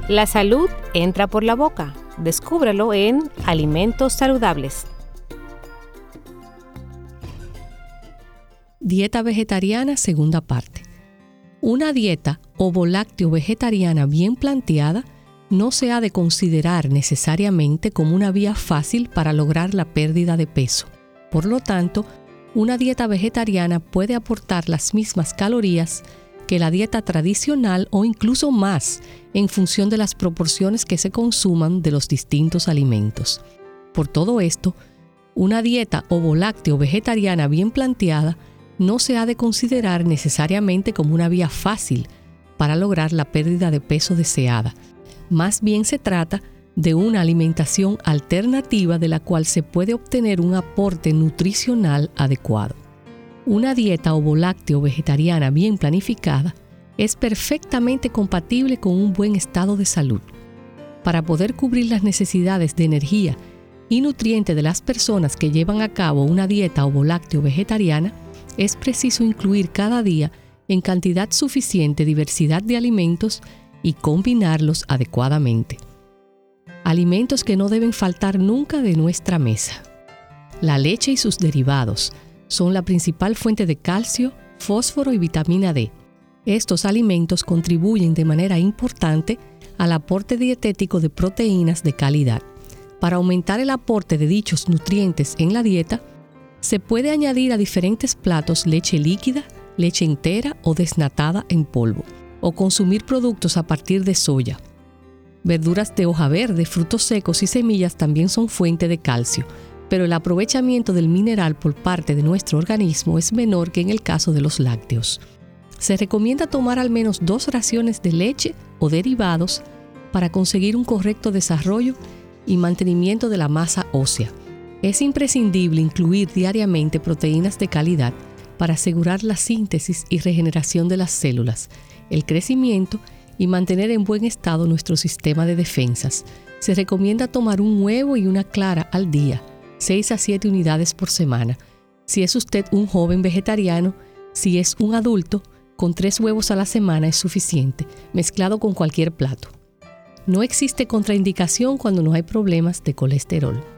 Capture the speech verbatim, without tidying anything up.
La salud entra por la boca. Descúbrelo en Alimentos Saludables. Dieta vegetariana, segunda parte. Una dieta ovo-lácteo-vegetariana bien planteada no se ha de considerar necesariamente como una vía fácil para lograr la pérdida de peso. Por lo tanto, una dieta vegetariana puede aportar las mismas calorías que la dieta tradicional o incluso más, en función de las proporciones que se consuman de los distintos alimentos. Por todo esto, una dieta ovo-lácteo-vegetariana bien planteada no se ha de considerar necesariamente como una vía fácil para lograr la pérdida de peso deseada. Más bien se trata de una alimentación alternativa de la cual se puede obtener un aporte nutricional adecuado. Una dieta ovo-lácteo-vegetariana bien planificada es perfectamente compatible con un buen estado de salud. Para poder cubrir las necesidades de energía y nutrientes de las personas que llevan a cabo una dieta ovo-lácteo-vegetariana, es preciso incluir cada día en cantidad suficiente diversidad de alimentos y combinarlos adecuadamente. Alimentos que no deben faltar nunca de nuestra mesa. La leche y sus derivados son la principal fuente de calcio, fósforo y vitamina D. Estos alimentos contribuyen de manera importante al aporte dietético de proteínas de calidad. Para aumentar el aporte de dichos nutrientes en la dieta, se puede añadir a diferentes platos leche líquida, leche entera o desnatada en polvo, o consumir productos a partir de soya. Verduras de hoja verde, frutos secos y semillas también son fuente de calcio, pero el aprovechamiento del mineral por parte de nuestro organismo es menor que en el caso de los lácteos. Se recomienda tomar al menos dos raciones de leche o derivados para conseguir un correcto desarrollo y mantenimiento de la masa ósea. Es imprescindible incluir diariamente proteínas de calidad para asegurar la síntesis y regeneración de las células, el crecimiento y mantener en buen estado nuestro sistema de defensas. Se recomienda tomar un huevo y una clara al día, seis a siete unidades por semana. Si es usted un joven vegetariano, si es un adulto, con tres huevos a la semana es suficiente, mezclado con cualquier plato. No existe contraindicación cuando no hay problemas de colesterol.